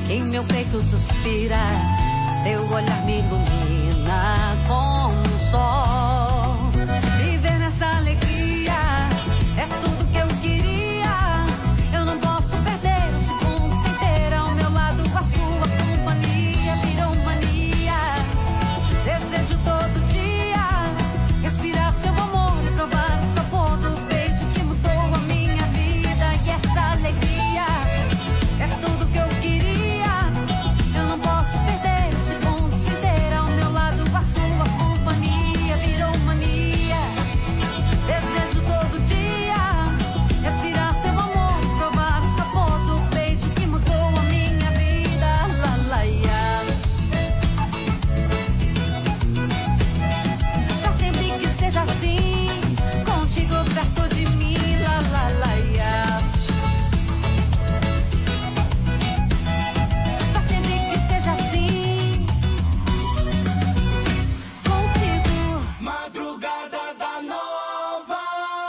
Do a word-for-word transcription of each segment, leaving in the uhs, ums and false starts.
em meu peito suspira, teu olhar me ilumina como um sol. Viver nessa alegria é tudo que eu queria. Eu não posso perder um segundo sem ter ao meu lado a sua companhia. Virou mania, desejo todo dia respirar seu amor e provar o sabor do beijo que mudou a minha vida. E essa alegria é tudo que eu queria. Eu não posso perder um segundo sem ter ao meu lado a sua companhia. Virou mania, desejo todo dia respirar seu amor e provar o sabor do beijo que mudou a minha vida. La, la, ia. Pra sempre que seja assim, contigo perto de mim. La, la, la, ia. Pra sempre que seja assim, contigo. Madrugada da Nova.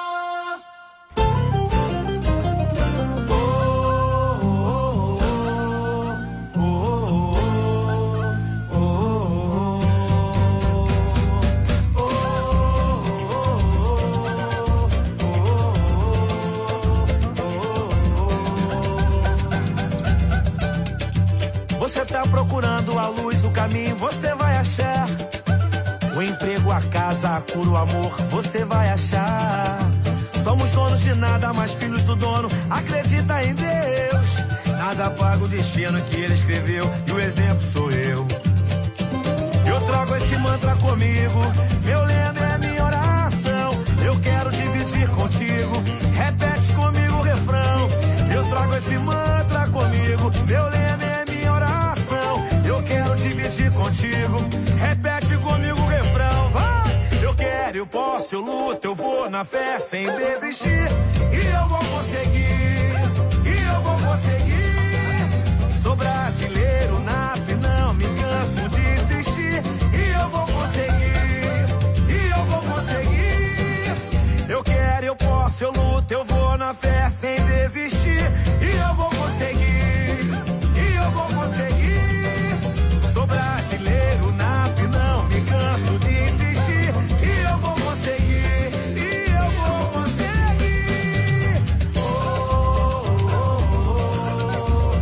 Você tá procurando a luz, o caminho, você vai achar. O emprego, a casa, a cura, o amor, você vai achar. Somos donos de nada, mas filhos do dono, acredita em Deus. Nada paga o destino que ele escreveu, e o exemplo sou eu. Eu trago esse mantra comigo, meu lema é minha oração. Eu quero dividir contigo, repete comigo o refrão. Eu trago esse mantra comigo, meu lema é minha oração. Eu quero dividir contigo, repete comigo o refrão. Vai! Eu quero, eu posso, eu luto, eu vou na fé sem desistir. E eu vou conseguir, e eu vou conseguir. Sou brasileiro nato e não me canso de insistir. E eu vou conseguir, e eu vou conseguir. Eu quero, eu posso, eu luto, eu vou na fé sem desistir. E eu vou conseguir, e eu vou conseguir. Sou brasileiro nato e não me canso de insistir. E eu vou conseguir, e eu vou conseguir. Oh, oh,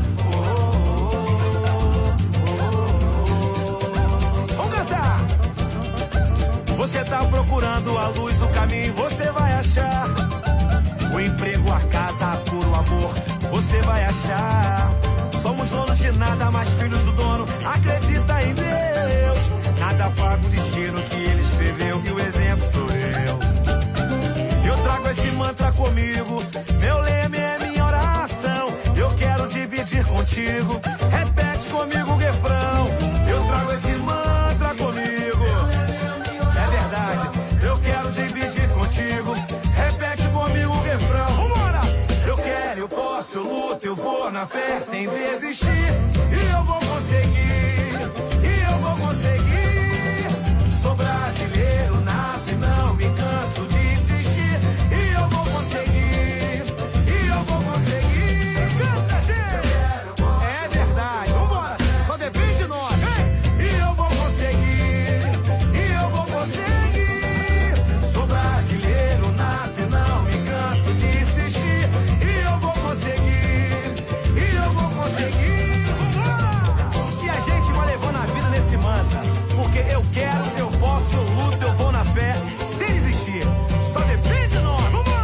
oh, oh. Vamos cantar! Você tá procurando a luz, o caminho, você vai achar. O emprego, a casa, a cura, o amor, você vai achar. Somos donos de nada, mas filhos do dono, acredita em Deus. Nada paga o destino que ele escreveu, e o exemplo sou eu. Eu trago esse mantra comigo, meu lema é minha oração. Eu quero dividir contigo, repete comigo o refrão. Eu trago esse mantra comigo, é verdade. Eu quero dividir contigo, repete comigo o refrão. Vambora! Eu quero, eu posso, eu luto, eu vou na fé sem desistir. E eu vou conseguir, e eu vou conseguir. Sou brasileiro nato e não me canso de insistir. E eu vou conseguir, e eu vou conseguir. Canta, gente! É verdade, vambora! Só depende de nós, hein? E eu vou conseguir, e eu vou conseguir. Sou brasileiro nato e não me canso de insistir. E eu vou conseguir, e eu vou conseguir. Vambora! E a gente vai levando a vida nesse mantra, porque eu quero, eu posso, eu luto, eu vou na fé sem desistir. Só depende de nós. Vambora!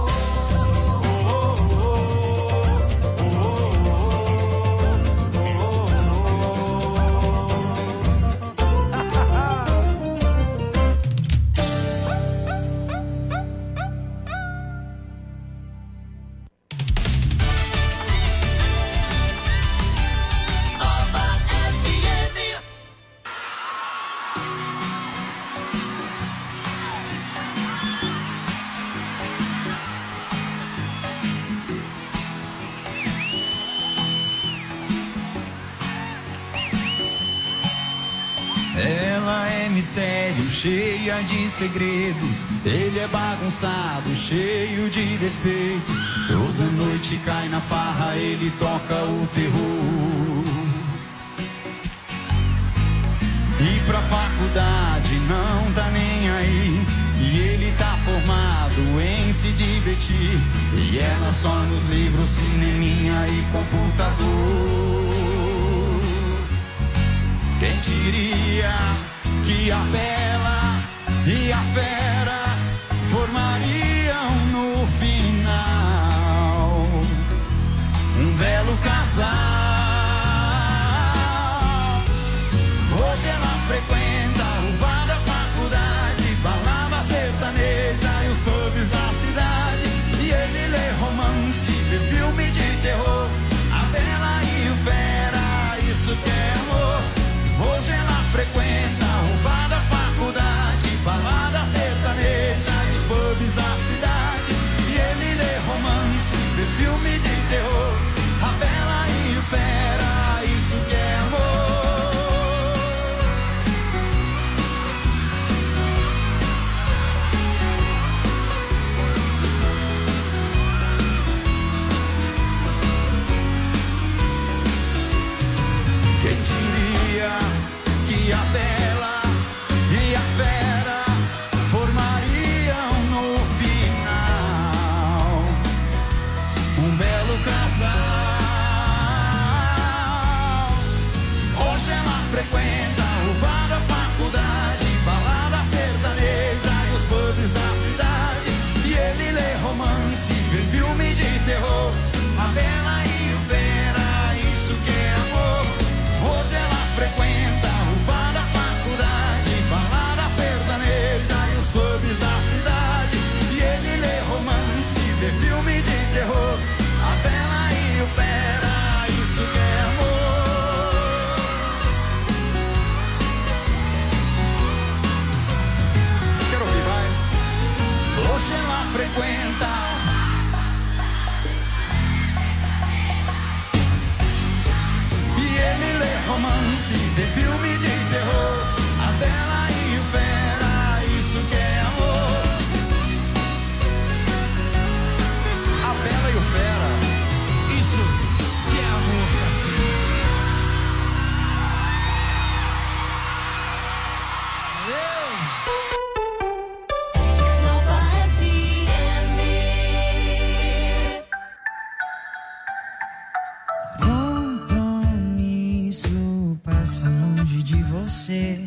Ela é mistério, cheia de segredos. Ele é bagunçado, cheio de defeitos. Toda noite cai na farra, ele toca o terror. E pra faculdade não tá nem aí. E ele tá formado em se divertir. E ela só nos livros, cineminha e computador. Quem diria que a Bela e a Fera formariam no final um belo casal. Hoje ela frequenta o bar da faculdade, balada sertaneja e os pubs da cidade. E ele lê romance, vê filme de terror. A Bela e o Fera, isso que é amor. Hoje ela frequenta o bar da faculdade, balada sertaneja e os pubs da cidade. E ele lê romance, vê filme de terror. A Bela e o Fera, isso que é amor. Quem diria que a Bela e a Fera formariam no final um belo casal. Hoje ela frequenta o bar da faculdade, balada sertaneja e os pubs da cidade. E ele lê romance, vê filme de terror. A Bela e o Fera, isso que é amor. Hoje ela frequenta o bar da faculdade, balada sertaneja e os pubs da cidade. E ele lê romance, vê filme de terror. A Bela e o Fera, isso que é amor. Quero ouvir, vai. Hoje ela frequenta romance, vê filme de terror. A Bela e o Fera, isso que é amor. A Bela e o Fera, isso que é amor, parceiro. Nova F M. Passa longe de você,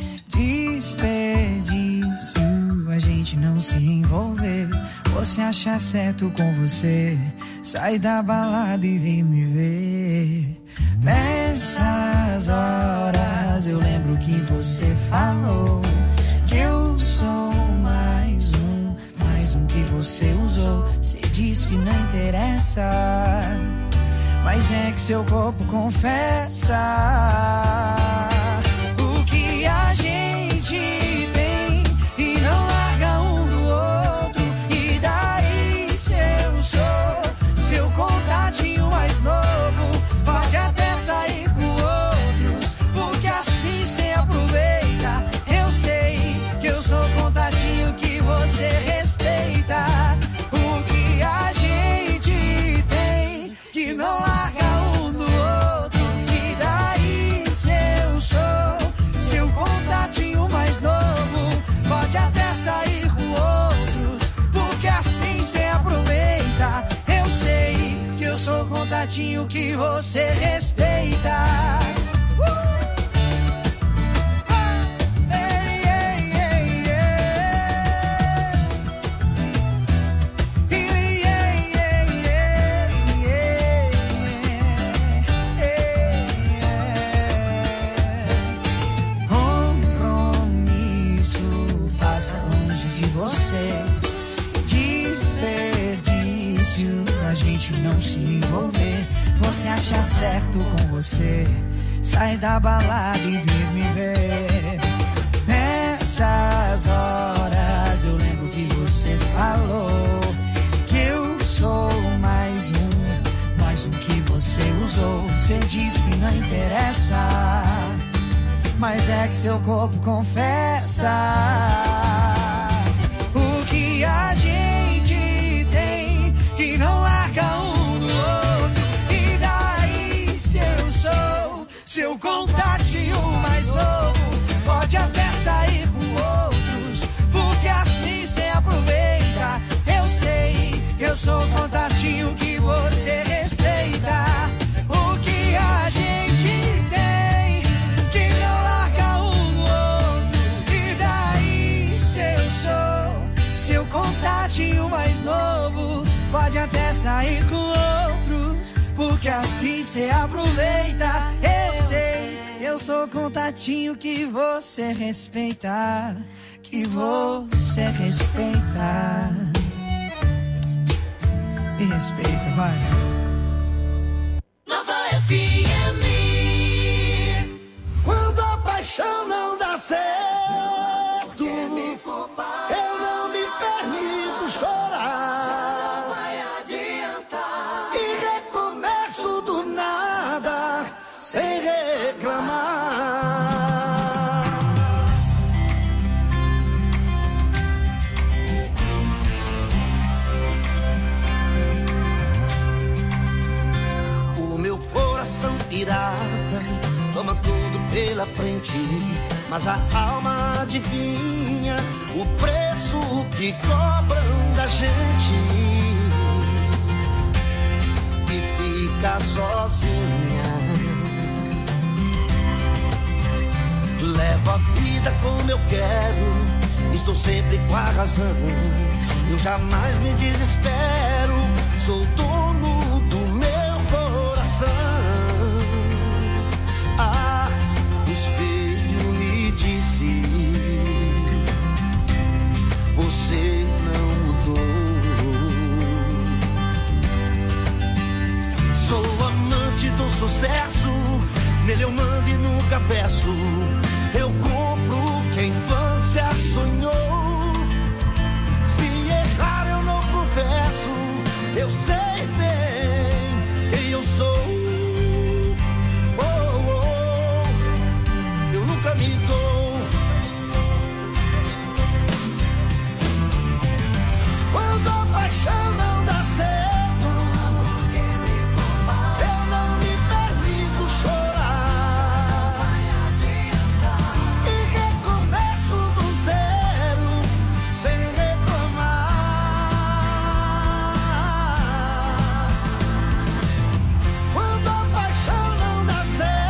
desperdício, a gente não se envolver. Você acha certo com você, sai da balada e vem me ver. Nessas horas eu lembro que você falou que eu sou mais um, mais um que você usou. Você diz que não interessa, mas é que seu corpo confessa o que a gente tem e não larga um do outro. E daí se eu sou seu contatinho mais novo, pode até sair com outros, porque assim cê aproveita. Eu sei que eu sou contatinho que você respeita. O que a gente tem que não larga um do outro. E daí se eu sou seu contatinho mais novo, pode até sair com outros, porque assim cê aproveita. Eu sei que eu sou contatinho que você respeita. uh! A gente não se envolver. Você acha certo com você, sai da balada e vem me ver. Nessas horas eu lembro que você falou que eu sou mais um, mais um que você usou. Você diz que não interessa, mas é que seu corpo confessa o que a gente tem que não larga um do outro. E daí se eu sou seu contatinho mais novo, pode até sair com outros, porque assim cê aproveita. Eu sei, eu sou contatinho que você respeita, que você respeita. Me respeita, vai. Nova F M. Quando a paixão não dá certo, eu não me permito chorar. Não vai adiantar. E recomeço do nada, sem reclamar. O meu coração pirata toma tudo pela frente, mas a alma adivinha o preço que cobram da gente, e fica sozinha. Levo a vida como eu quero, estou sempre com a razão, eu jamais me desespero, sou dono do meu coração. Ah, o espelho me disse, você não mudou. Sou amante do sucesso, nele eu mando e nunca peço. Eu compro o que a infância sonhou. Se errar eu não confesso, eu sei bem quem eu sou. Nunca me dou. Quando a paixão não dá certo, eu não me permito chorar. E recomeço do zero, sem reclamar. Quando a paixão não dá certo,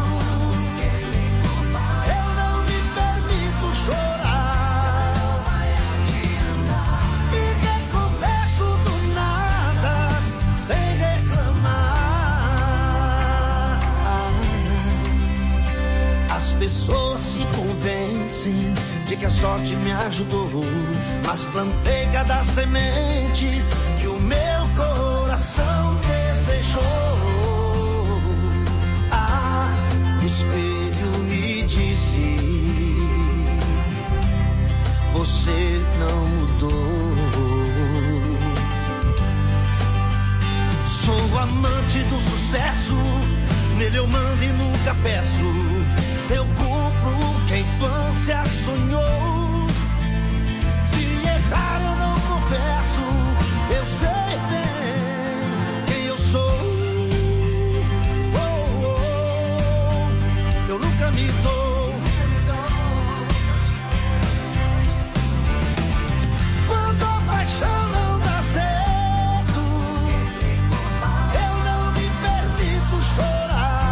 pessoas se convencem de que a sorte me ajudou, mas plantei cada semente que o meu coração desejou. Ah, o espelho me disse, você não mudou. Sou amante do sucesso, nele eu mando e nunca peço. Eu compro o que a infância sonhou. Se errar eu não confesso, eu sei bem quem eu sou. Oh, oh, eu nunca me dou. Quando a paixão não dá certo, eu não me permito chorar.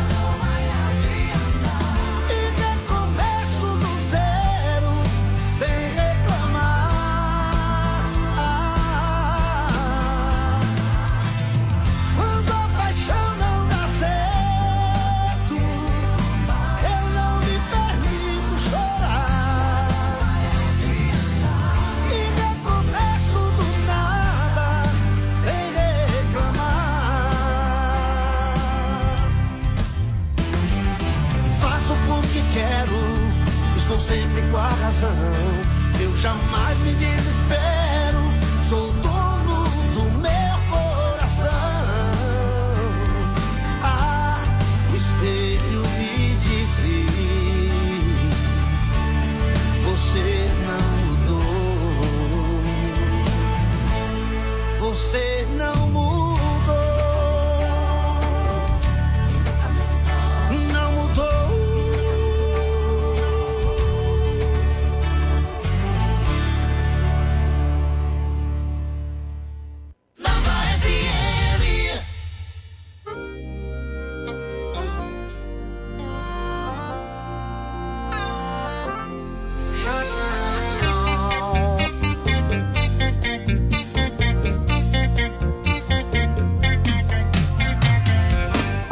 Estou sempre com a razão, eu jamais me desespero, sou dono do meu coração. Ah, o espelho me disse, você não mudou, você não mudou.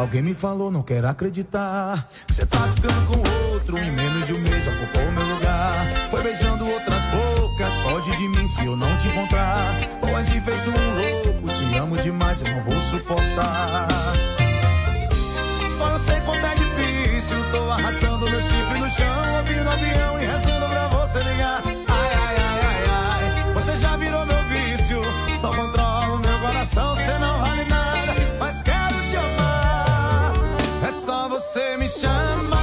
Alguém me falou, não quero acreditar, que cê tá ficando com outro. Em menos de um mês ocupou o meu lugar. Foi beijando outras bocas, foge de mim se eu não te encontrar. Ou agir feito um louco, te amo demais, eu não vou suportar. Só eu sei quanto é difícil, tô arrastando meu chifre no chão, ouvindo avião e rezando pra você ligar. Ai, ai, ai, ai, ai, você já virou meu vício, não controlo meu coração, cê não vale nada, mas quero te amar. É só você me chamar.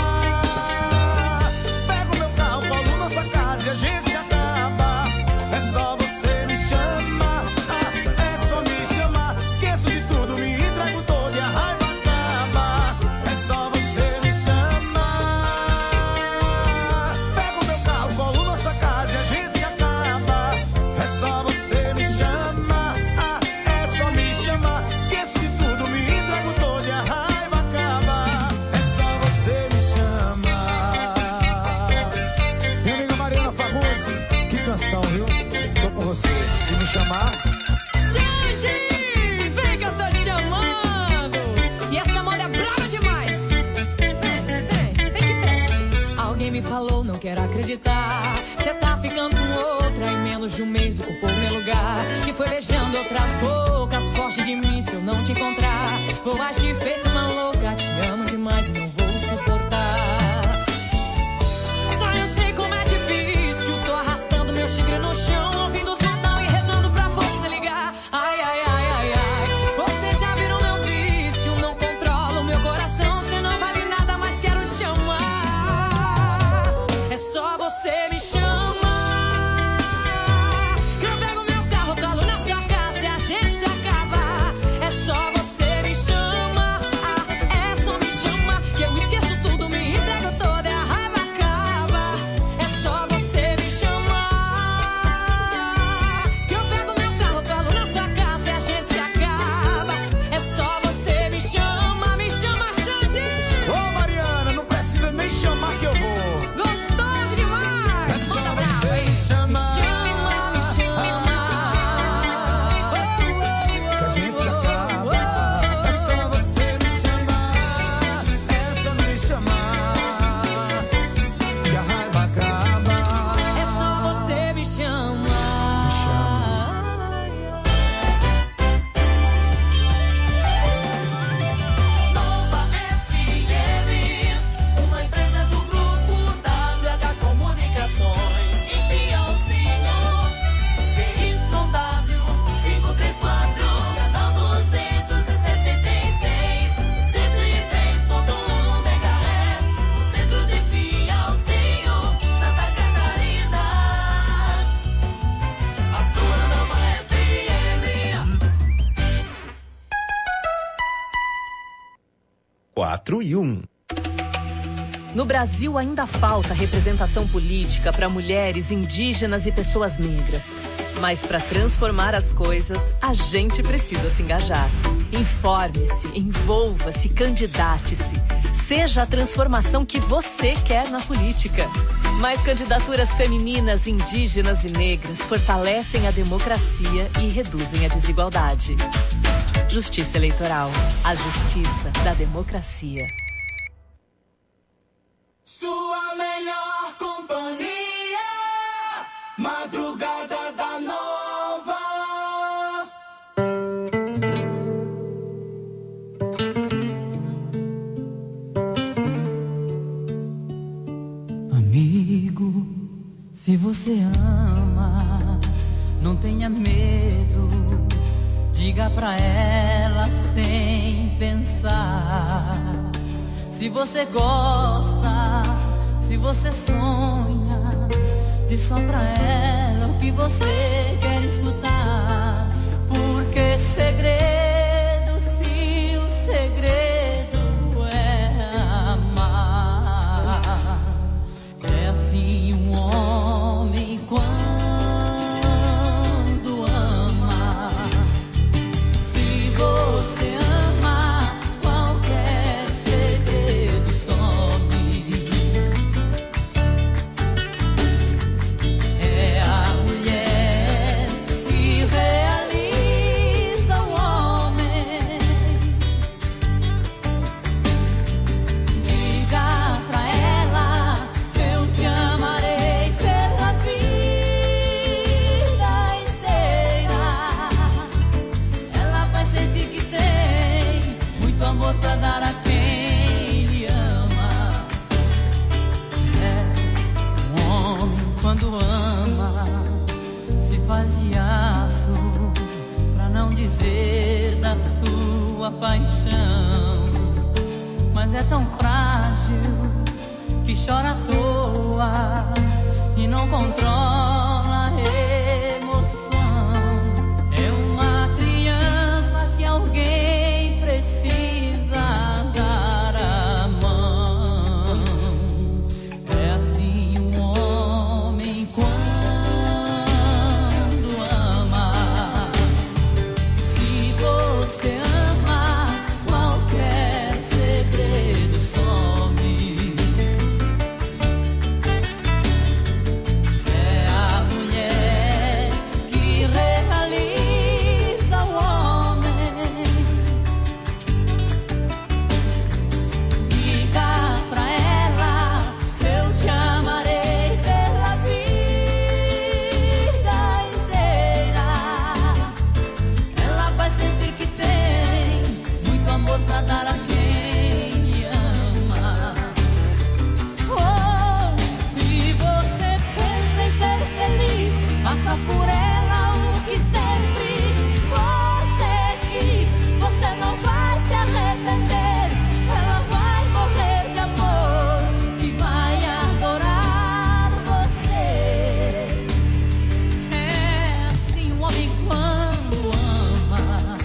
Pega o meu carro, colo na sua casa e a gente se acaba. É só você me chamar, ah, é só me chamar. Esqueço de tudo, me entrego todo e a raiva acaba. É só você me chamar. Pega o meu carro, colo na sua casa e a gente se acaba. É só você me chamar, ah, é só me chamar. Esqueço de tudo, me entrego todo e a raiva acaba. É só você me chamar. Minha amiga Mariana Fagundes, que canção, viu? Tô com você, se me chamar. Xande, vem que eu tô te chamando. E essa moda é brava demais. Vem, vem, vem que vem. Alguém me falou, não quero acreditar, cê tá ficando com outra. Em menos de um mês ocupou meu lugar. E foi beijando outras bocas, foge de mim se eu não te encontrar. Vou agir feito uma louca, te amo demais e não vou suportar. Só eu sei como é difícil, tô arrastando meu chifre no chão, ouvindo os botão e rezando pra você ligar. Ai, ai, ai, ai, ai, você já virou meu vício, não controlo meu coração, cê não vale nada, mas quero te amar. É só você me chamar, que eu pego meu carro, colo na sua casa e a gente se acaba. É só você me chamar, ah, é só me chamar, que eu esqueço tudo, me entrego toda e a raiva acaba. É só você me chamar, que eu pego meu carro, colo na sua casa e a gente se acaba. É só você me chamar, me chama, Xande. Ô Mariana, não precisa nem chamar que eu vou. Gostoso demais. É só Manda você brava, hein? me chamar. Me chama, me chama. Que a gente se acaba. É só você me chamar. É só me chamar. Que a raiva acaba. É só você me chamar. Nova F M, uma empresa do grupo W H Comunicações. Em Pionzinho, C Y W quinhentos e trinta e quatro, canal duzentos e setenta e seis, cento e três ponto um megahertz, no centro de Pionzinho, Santa Catarina. A sua Nova F M. Quatro e um. No Brasil ainda falta representação política para mulheres, indígenas e pessoas negras. Mas para transformar as coisas, a gente precisa se engajar. Informe-se, envolva-se, candidate-se. Seja a transformação que você quer na política. Mais candidaturas femininas, indígenas e negras fortalecem a democracia e reduzem a desigualdade. Justiça Eleitoral. A justiça da democracia. Sua melhor companhia, Madrugada da Nova. Amigo, se você ama, não tenha medo. Diga pra ela sem pensar. Se você gosta, se você sonha, diz só pra ela o que você quer escutar. Porque segredo, se o segredo é amar, é assim um homem quando ama. Se você ama, qualquer segredo some. É a mulher quando ama, se faz de aço, pra não dizer da sua paixão. Mas é tão frágil que chora à toa e não controla a emoção. É uma criança que alguém precisa dar a mão. É assim um homem quando ama. Se você ama, qualquer segredo some. É a mulher que realiza o homem. Diga pra ela, eu te amarei pela vida inteira. Ela vai sentir que tem muito amor pra dar a quem ama. Oh, se você pensa em ser feliz, faça por ela o que sempre você quis. Você não vai se arrepender. Ela vai morrer de amor e vai adorar você. É assim um homem quando ama.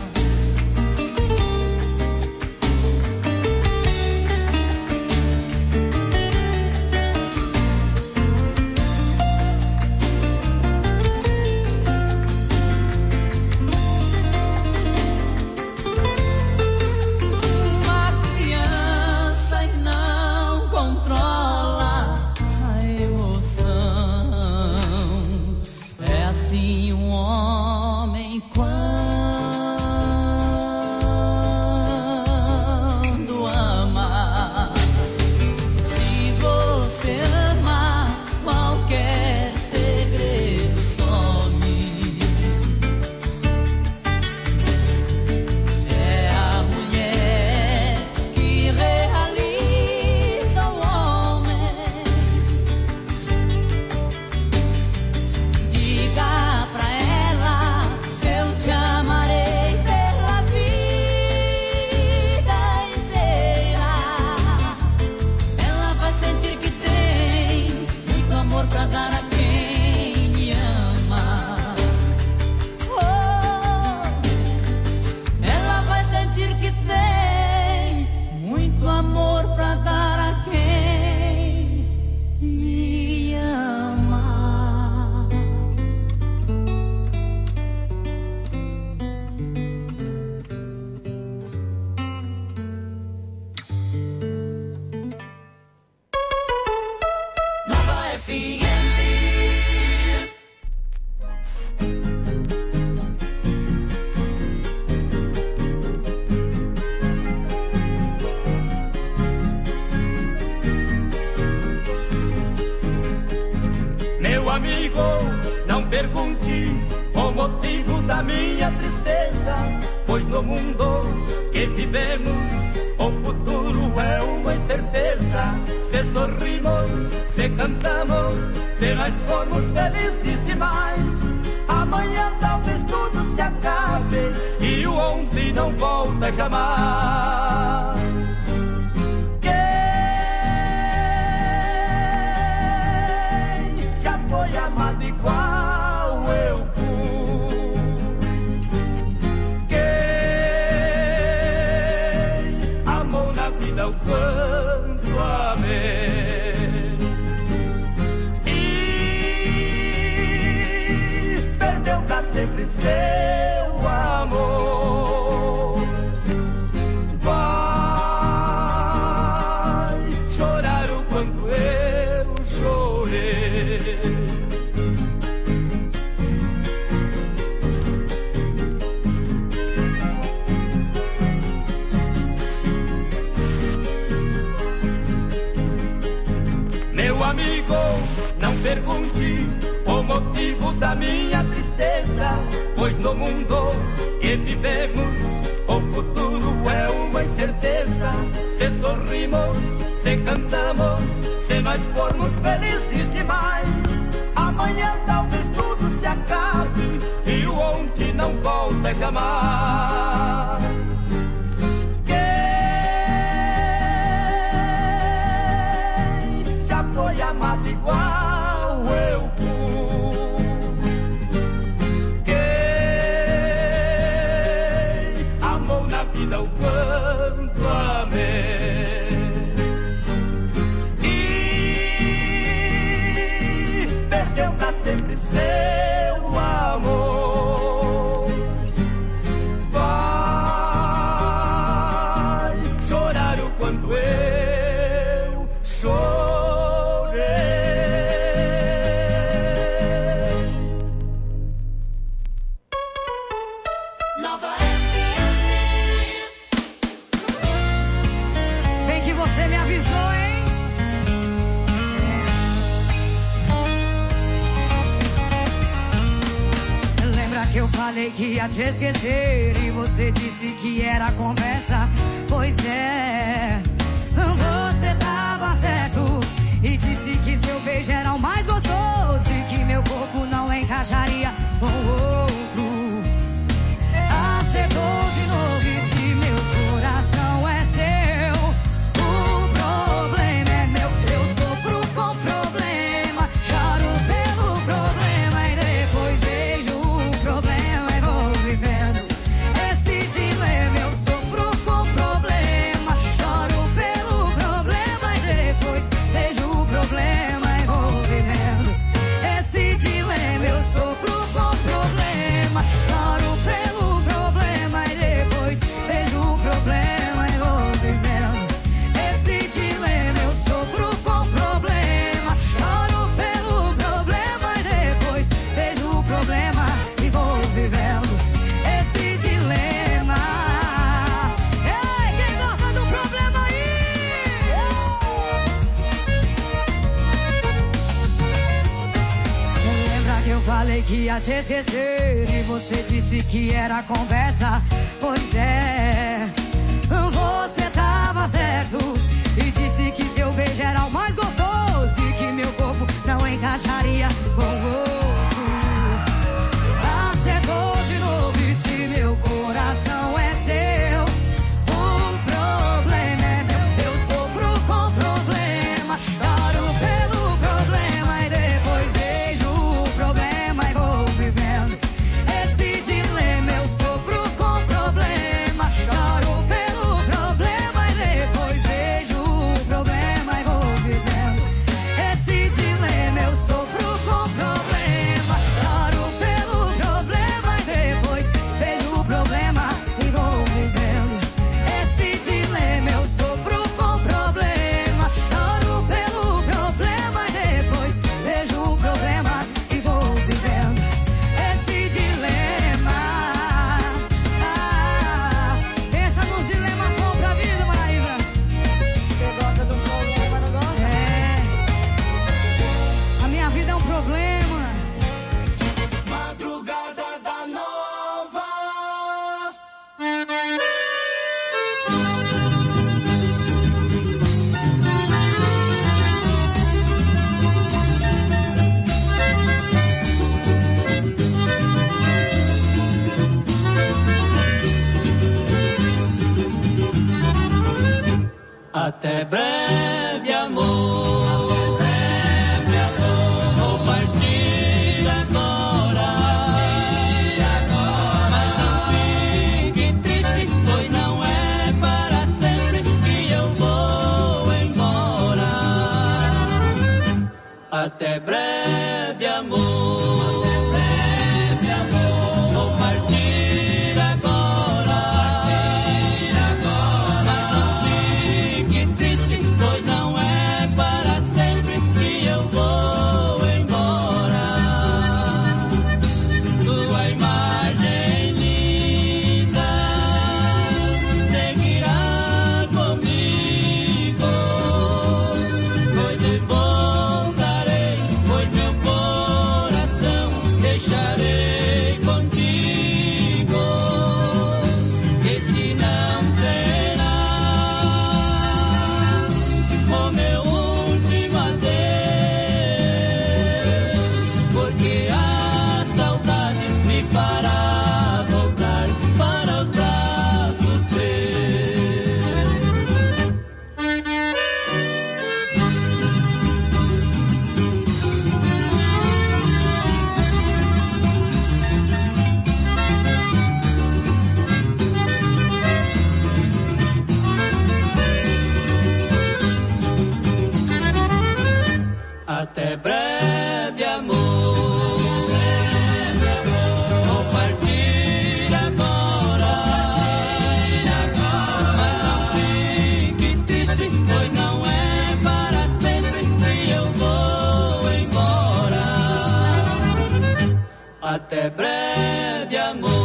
Uma criança e não controla a emoção. É assim um homem quando ama. Se você ama, qualquer segredo some. É a mulher que realiza o homem. Diga pra ela, eu te amarei pela vida inteira. Ela vai sentir que tem muito amor pra dar a quem me ama. Oh, ela vai sentir que tem muito amor pra dar a quem me ama. Nova F M. Meu amigo, não pergunte o motivo da minha tristeza, pois no mundo que vivemos o futuro é uma incerteza. Se sorrimos, se cantamos, se nós formos felizes demais, amanhã talvez tudo se acabe e o ontem não volta jamais. Quem já foi amado igual eu fui? Quem amou na vida o quanto amei e perdeu pra sempre seu amor? Vai chorar o quanto eu chorei. Meu amigo, não pergunte o motivo da minha tristeza, pois no mundo que vivemos o futuro é uma incerteza. Se sorrimos, se cantamos, se nós formos felizes demais, amanhã talvez tudo se acabe e o ontem não volta jamais. Quem já foi amado igual eu fui? Quem amou na vida o quanto amei? E perdeu pra sempre seu amor. Vai chorar o quanto eu chorei. Nova F M. Bem que você me avisou, hein? Lembra que eu falei que ia te esquecer e você disse que era conversa? Pois é, você tava certo e disse que seu beijo era o mais gostoso e que meu corpo não encaixaria com outro. Acertou de novo e se meu coração é seu, o problema é meu. Eu sofro com problema, choro pelo problema e depois vejo o problema e vou vivendo esse dilema. Eu sofro com problema, choro pelo problema e depois vejo o problema e vou vivendo esse dilema. Eu sofro com problema, choro pelo problema e depois vejo o problema e vou vivendo esse dilema. Eu sofro com problema, choro pelo problema e depois vejo o problema e vou vivendo esse dilema. Ei, quem gosta do problema aí? Lembra que eu falei que ia te esquecer e você disse que era conversa? Pois é, você tava certo e disse que seu beijo era o mais gostoso e que meu corpo não encaixaria com outro. Acertou de novo e se meu coração é seu, o problema é meu. Eu sofro com problema, choro pelo problema e depois vejo o problema e vou vivendo esse dilema. Eu sofro com problema, choro pelo problema e depois vejo o problema e vou vivendo esse dilema. Eu sofro com problema, choro pelo problema e depois vejo o problema e vou vivendo esse dilema. Eu sofro com problema, choro pelo problema e depois vejo o problema e vou vivendo esse dilema. Ah, pensa nos dilemas bom pra vida, Maraísa. Você gosta do problema, não gosta? É. A minha vida é um problema. Madrugada da Nova. Até breve, amor. Até breve, amor. Vou partir agora. Mas não fique triste, pois não é para sempre que eu vou embora. Até breve, amor. Até breve, amor. Vou partir agora. Mas não fique triste, pois não é para sempre que eu vou embora. Tua imagem linda seguirá comigo, pois eu voltarei, pois meu coração Até breve, amor. Vou partir agora, mas não fique triste, pois não é para sempre que eu vou embora. Até breve, amor.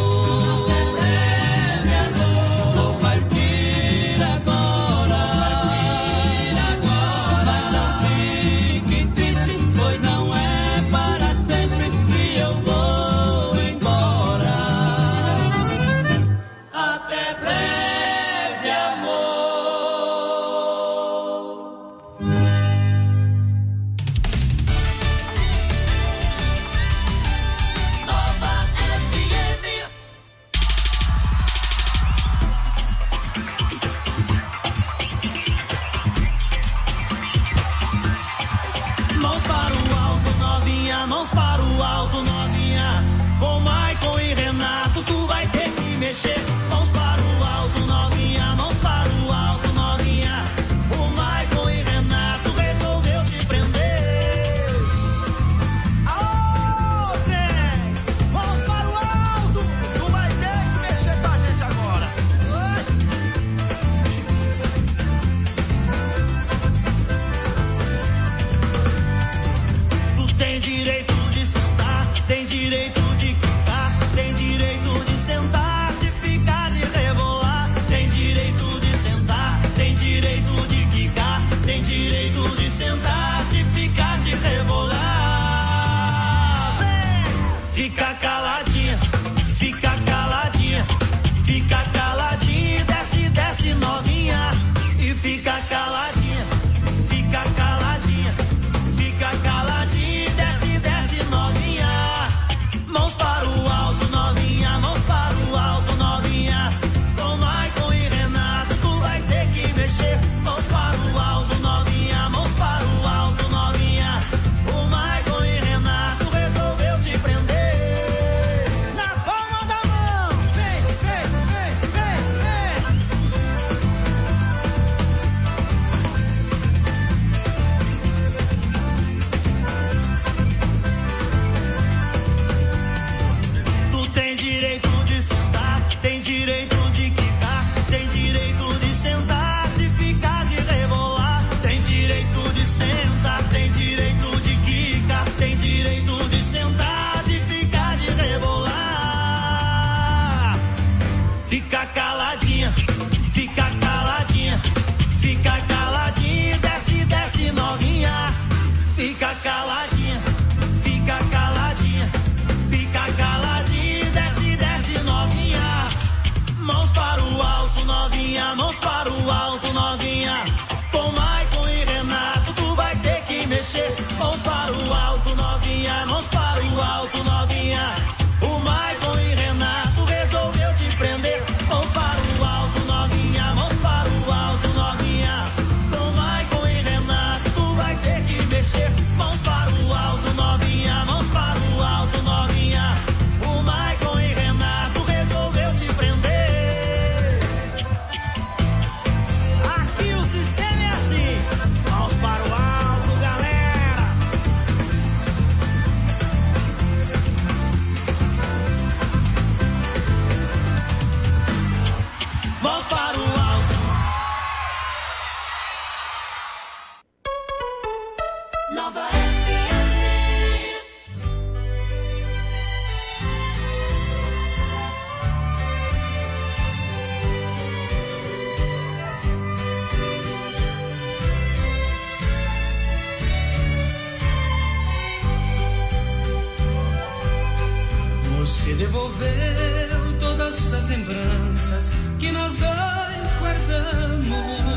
Você devolveu todas as lembranças que nós dois guardamos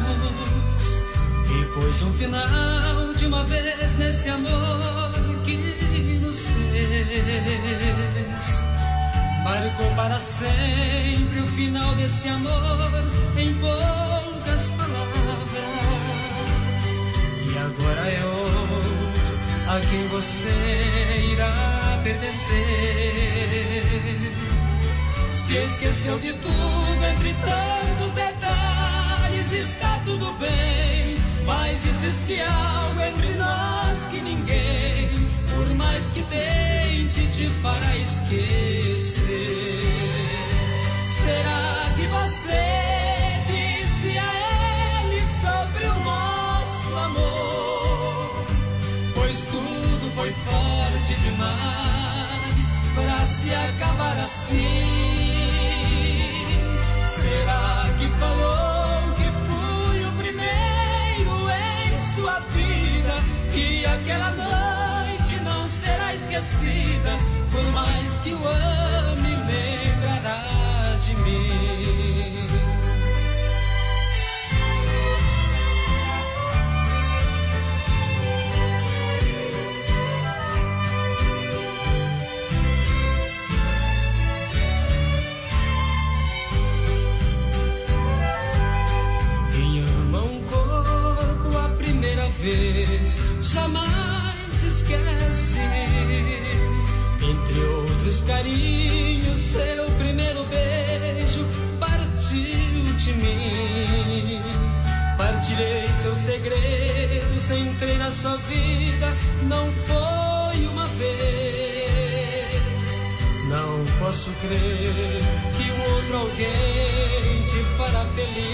e pôs um final de uma vez nesse amor que nos fez. Marcou para sempre o final desse amor em poucas palavras. E agora é outro a quem você irá pertencer. Se esqueceu de tudo entre tantos detalhes, está tudo bem, mas existe algo entre nós que ninguém esquecer. Será que você disse a ele sobre o nosso amor? Pois tudo foi forte demais pra se acabar assim. Será que falou que fui o primeiro em sua vida? Que aquela noite não será esquecida, por mais que o ame, lembrará de mim. Quem ama um corpo a primeira vez jamais esquece. Entre outros carinhos, seu primeiro beijo partiu de mim. Partilhei seus segredos, entrei na sua vida, não foi uma vez. Não posso crer que um outro alguém te fará feliz.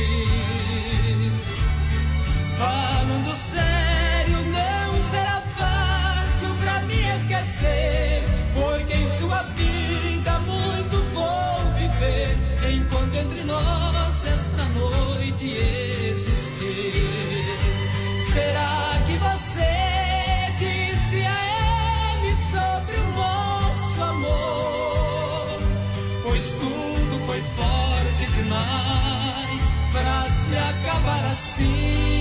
Falando sério, não será fácil pra me esquecer, porque em sua vida muito vou viver, enquanto entre nós esta noite existir. Será que você disse a ele sobre o nosso amor? Pois tudo foi forte demais pra se acabar assim.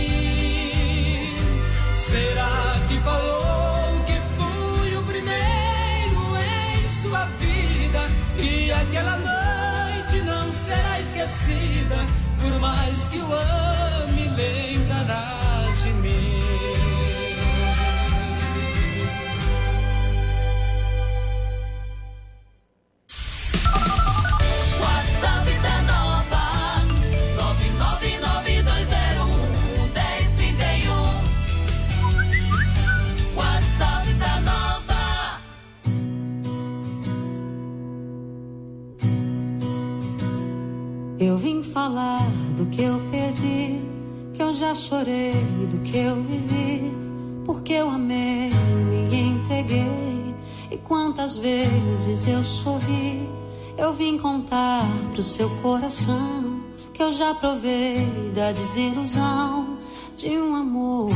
Será que falou que fui o primeiro em sua vida? E aquela noite não será esquecida, por mais que o ame, lembrará de mim. WhatsApp da Nova nove nove nove dois zero um um zero três um. WhatsApp da Nova. Eu vim falar do que eu perdi, que eu já chorei do que eu vivi, porque eu amei, me entreguei, e quantas vezes eu sorri. Eu vim contar pro seu coração que eu já provei da desilusão de um amor.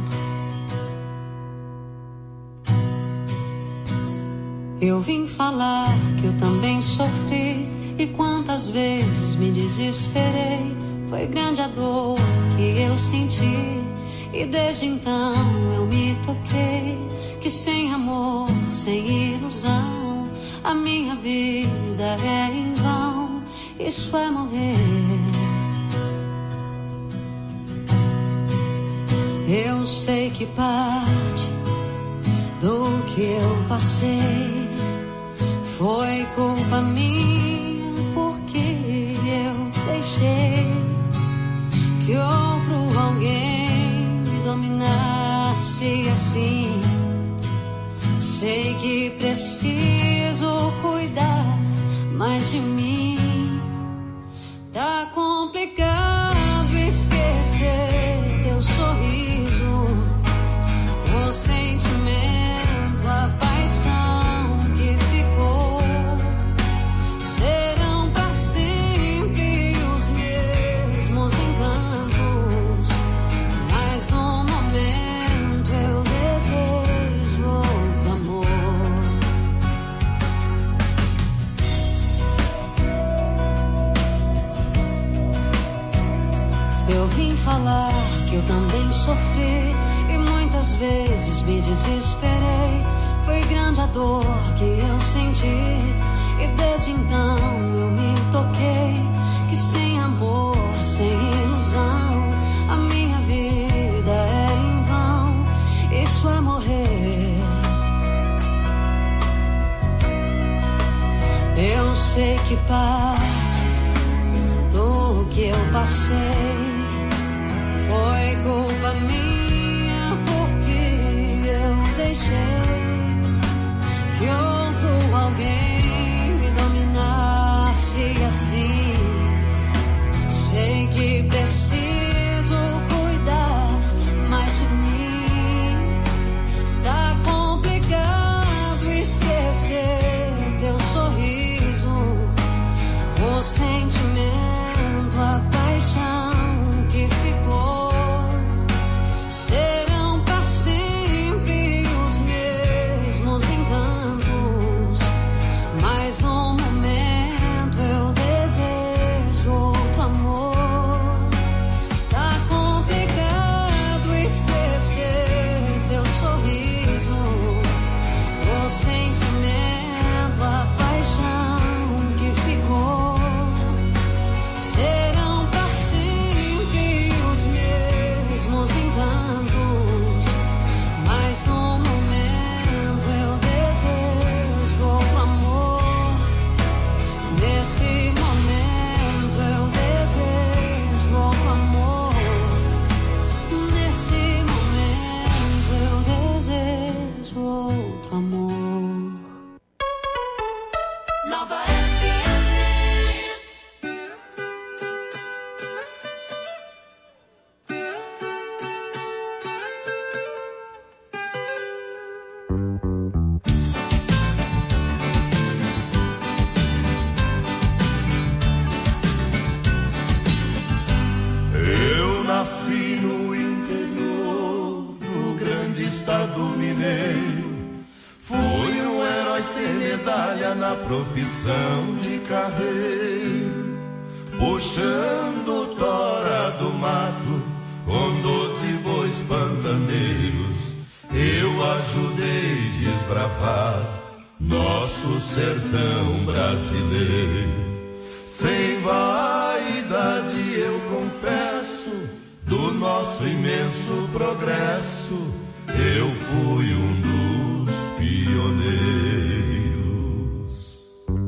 Eu vim falar que eu também sofri, e quantas vezes me desesperei. Foi grande a dor que eu senti, e desde então eu me toquei que sem amor, sem ilusão, a minha vida é em vão. Isso é morrer. Eu sei que parte do que eu passei foi culpa minha, porque eu deixei que outro alguém me dominasse assim. Sei que preciso cuidar mais de mim. Tá complicado esquecer teu sorriso, o sentimento, a paixão que ficou. Serão pra sempre os mesmos encantos, mas no momento eu desejo outro amor. Eu vim falar que eu também sofri, e muitas vezes me desesperei. Foi grande a dor que eu senti, e desde então eu me toquei que sem amor, sem ilusão, a minha vida é em vão. Isso é morrer. Eu sei que parte do que eu passei foi culpa minha, porque eu deixei que outro alguém mineiro. Fui um herói sem medalha na profissão de carreiro, puxando tora do mato com doze bois pantaneiros. Eu ajudei a desbravar nosso sertão brasileiro. Sem vaidade eu confesso, do nosso imenso progresso, eu fui um dos pioneiros.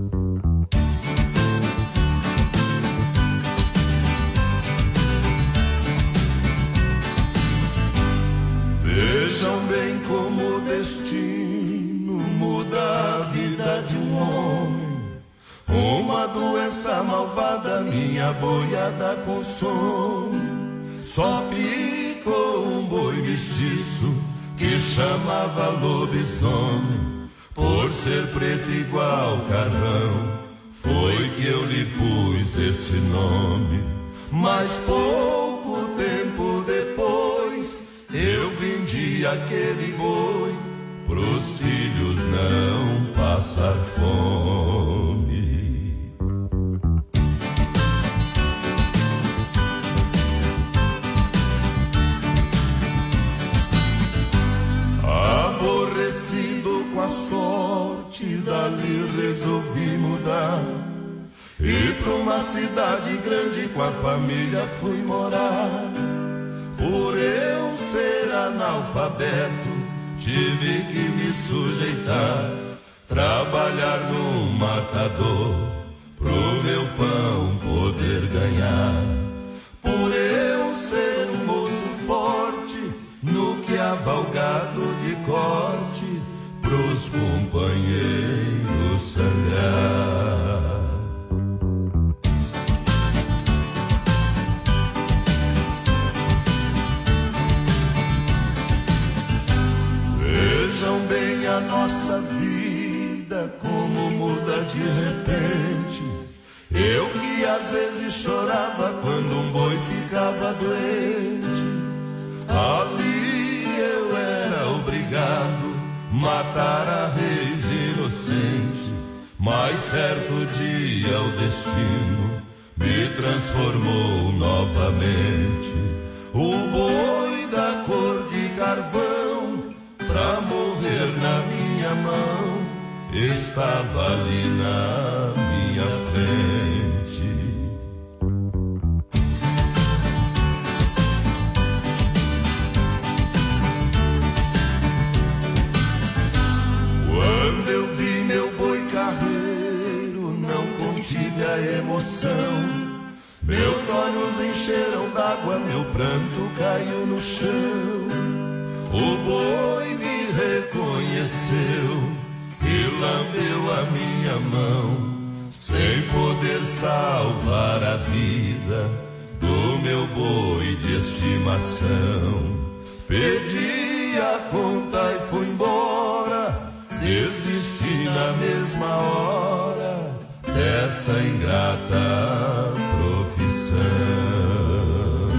Vejam bem como o destino muda a vida de um homem. Uma doença malvada minha boiada consome. Só ficou um boi mestiço que chamava lobisomem. Por ser preto igual carvão, foi que eu lhe pus esse nome. Mas pouco tempo depois, eu vendi aquele boi pros filhos não passar fome. Aborrecido com a sorte, dali resolvi mudar e pra uma cidade grande com a família fui morar. Por eu ser analfabeto, tive que me sujeitar, trabalhar no matador, pro meu pão poder ganhar. Por eu ser um moço forte, no que cavalgado de corte, pros companheiros sangrar. Vejam bem a nossa vida, como muda de repente. Eu que às vezes chorava quando um boi ficava doente, ali eu era obrigado matar a reis inocente. Mas certo dia o destino me transformou novamente. O boi da cor de carvão, pra morrer na minha mão, estava ali na minha frente. Quando eu vi meu boi carreiro, não contive a emoção. Meus olhos encheram d'água, meu pranto caiu no chão. O boi me reconheceu e lambeu a minha mão, sem poder salvar a vida do meu boi de estimação. Pedi a conta e fui embora, desisti na mesma hora dessa ingrata profissão.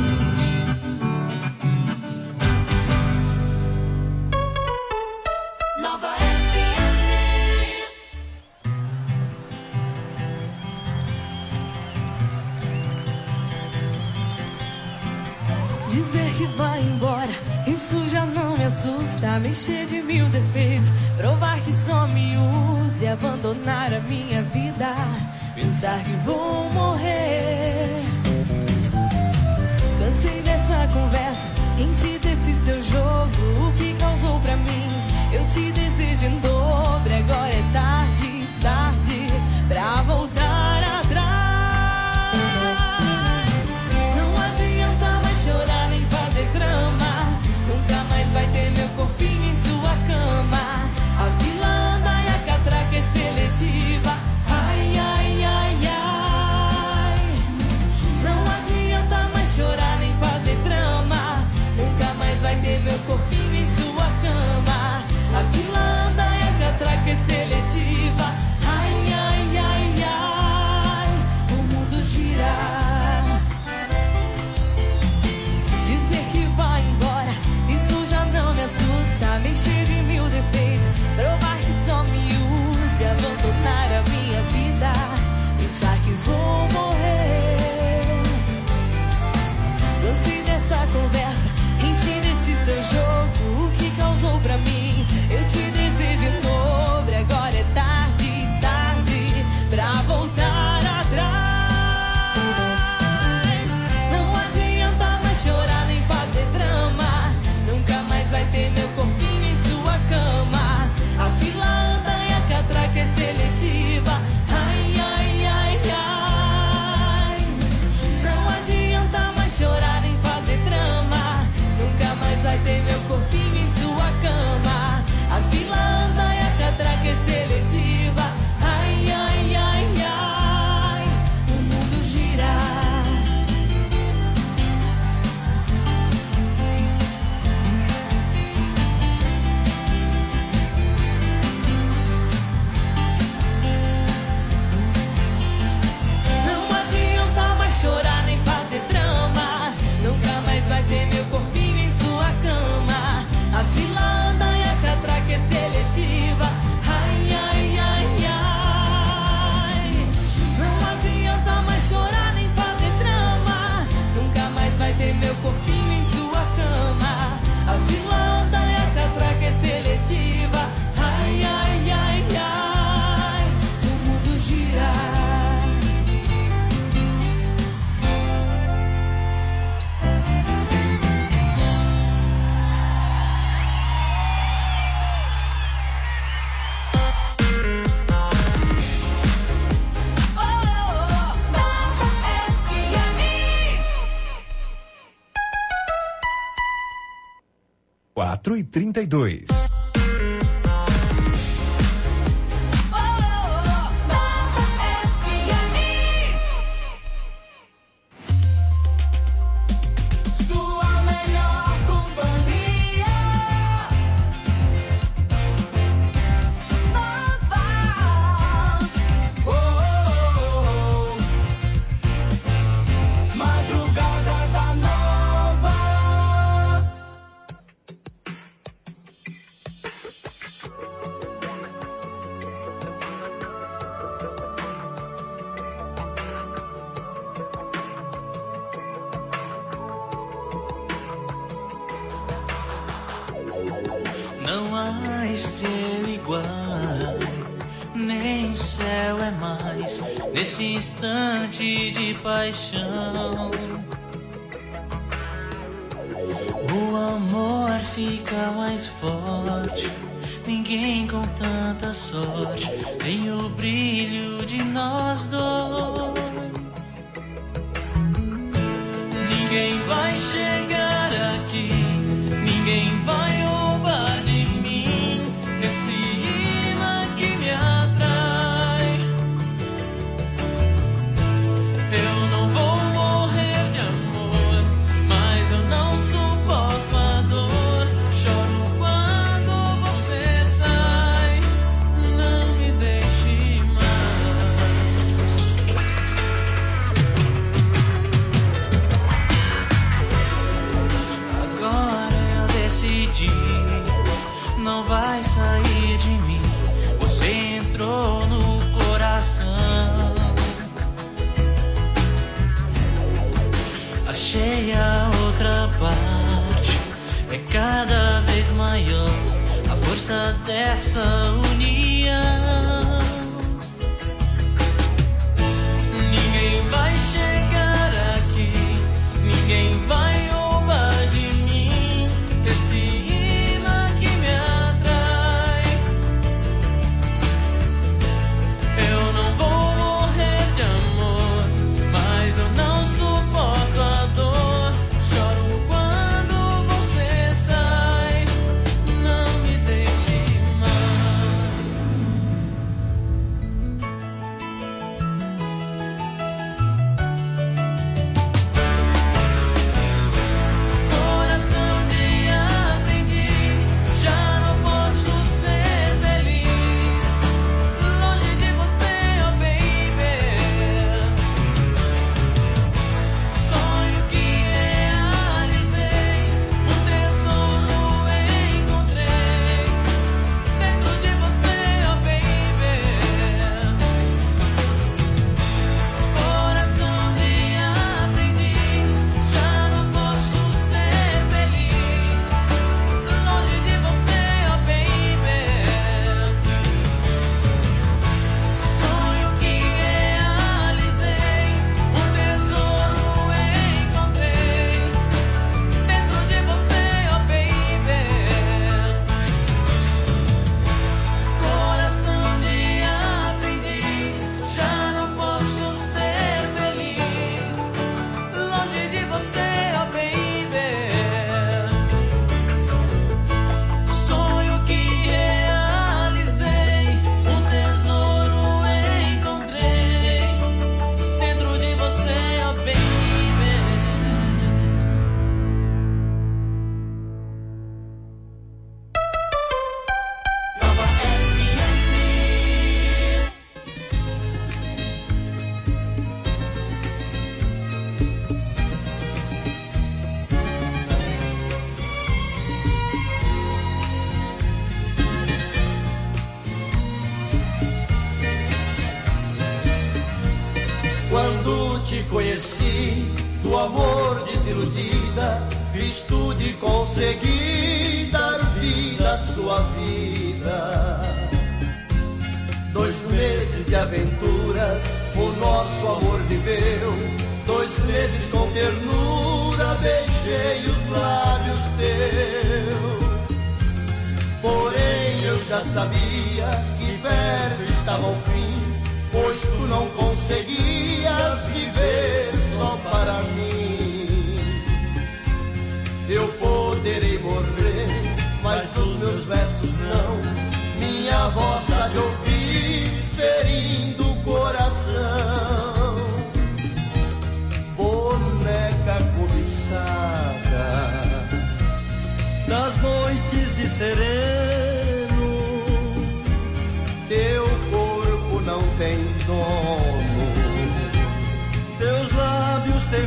Dizer que vai embora, isso já não me assusta. Me encher de mil defeitos, provar que só me usa e abandonar a minha vida, pensar que vou morrer. Cansei dessa conversa, enchi desse seu jogo. O que causou pra mim, eu te desejo em dobro. Agora é tarde, tarde pra voltar atrás. Chorar nem fazer drama, nunca mais vai ter meu corpinho em sua cama. A vila anda e a catraca é seletiva. Ai, ai, ai, ai. Não adianta mais chorar nem fazer drama, nunca mais vai ter meu corpinho em sua cama. quatro e trinta e dois. Não há estrela igual, nem o céu é mais nesse instante de paixão. O amor fica mais forte, ninguém com tanta sorte, tem o brilho de nós dois. Ninguém vai chegar aqui, ninguém vai roubar de mim esse imã que me atrai. Eu não vou morrer de amor, mas eu não suporto a dor. Choro quando você sai, não me deixe mais. Agora eu decidi, não vai sair de mim. Você entrou no coração. Achei a outra parte, é cada vez maior a força dessa união. Ninguém vai chegar aqui, ninguém vai roubar de mim esse imã que me atrai. Eu não vou morrer de amor, mas eu não suporto a dor. Choro quando você sai, não me deixe mais. Coração de aprendiz, já não posso ser feliz longe de você, oh baby. Sonho que realizei, um tesouro encontrei dentro de você, oh baby. Coração de aprendiz, já não posso ser feliz longe de você, oh baby. Sonho que realizei, um tesouro encontrei dentro de você, oh baby. Coração de aprendiz, já não posso ser feliz longe de você, oh baby. Sonho que realizei, um tesouro encontrei dentro de você, oh baby. Quando te conheci, do amor desiludida, fiz tudo e consegui dar vida à sua vida. Dois meses de aventuras, o nosso amor viveu. Dois meses com ternura, beijei os lábios teus. Porém eu já sabia que perto estava o fim, pois tu não conseguias viver só para mim. Eu poderei morrer, mas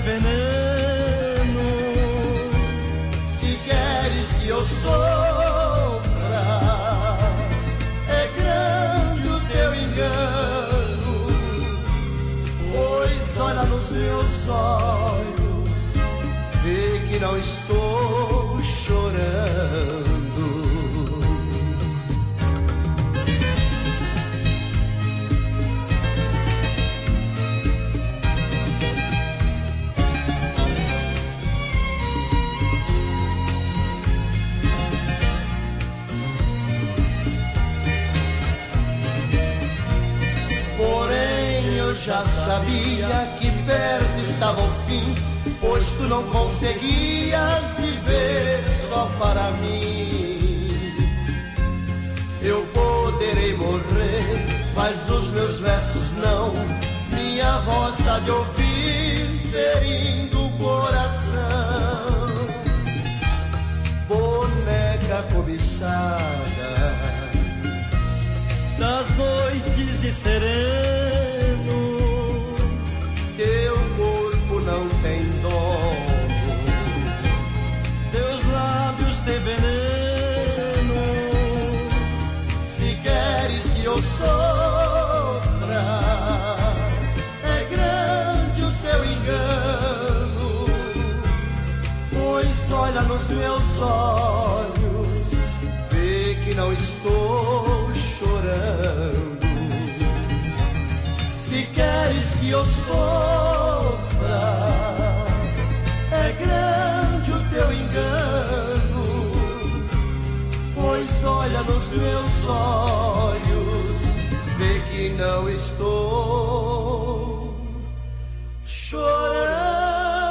veneno. Se queres que eu sofra, é grande o teu engano, pois olha nos meus olhos, vê que não estou chorando. Já sabia que perto estava o fim, pois tu não conseguias viver só para mim. Eu poderei morrer, mas os meus versos não. Minha voz há de ouvir, ferindo o coração. Boneca cobiçada das noites de sereno, teu corpo não tem dono, teus lábios têm veneno. Se queres que eu sofra, é grande o teu engano, pois olha nos meus olhos, vê que não estou chorando. Se queres que eu sofra, é grande o teu engano, pois olha nos meus olhos, vê que não estou chorando.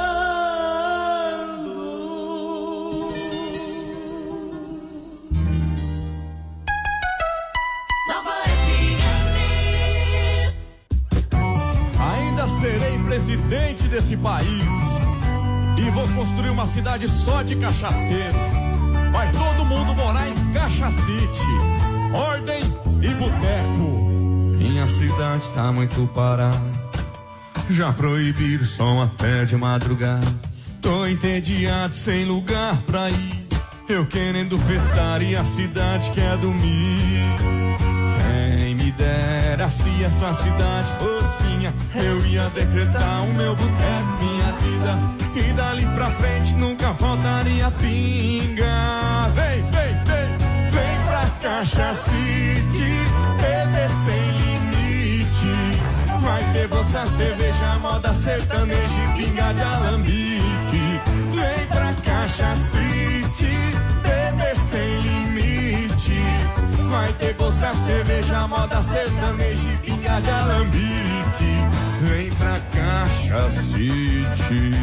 Serei presidente desse país e vou construir uma cidade só de cachaceiro. Vai todo mundo morar em Cachacite, ordem e boteco. Minha cidade tá muito parada, já proibiram o som até de madrugada. Tô entediado, sem lugar pra ir, eu querendo festar e a cidade quer dormir. Quem me dera se essa cidade fosse minha, eu ia decretar o meu boteco, minha vida, e dali pra frente nunca faltaria pinga. Vem, vem, vem, vem pra Cachacite, beber sem limite. Vai ter bolsa, cerveja, moda sertaneja e pinga de alambique. Vem pra Cachacite, beber sem limite. Vai ter bolsa, cerveja, moda sertaneja e pinga de alambique. Vem pra Cachacite.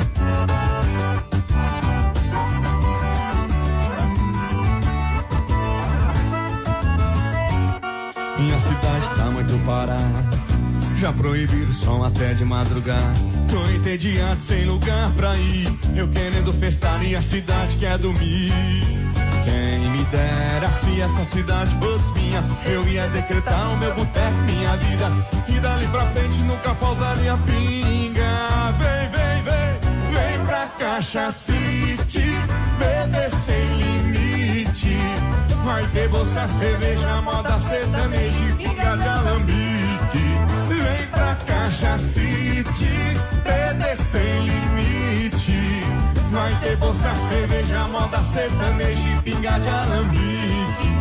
Minha cidade tá muito parada, já proibiram o som até de madrugada. Tô entediado, sem lugar pra ir, eu querendo festar e a cidade quer dormir. Quem me dera se essa cidade fosse minha, eu ia decretar o meu boteco, minha vida, e dali pra frente nunca faltaria pinga. Vem, vem, vem, vem pra Cachacite, beber sem limite. Vai ter bolsa, cerveja, moda sertaneja e pinga de alambique. Vem pra Cachacite, beber sem limite. Vai ter bolsa, cerveja, moda sertaneja e pinga de alambique.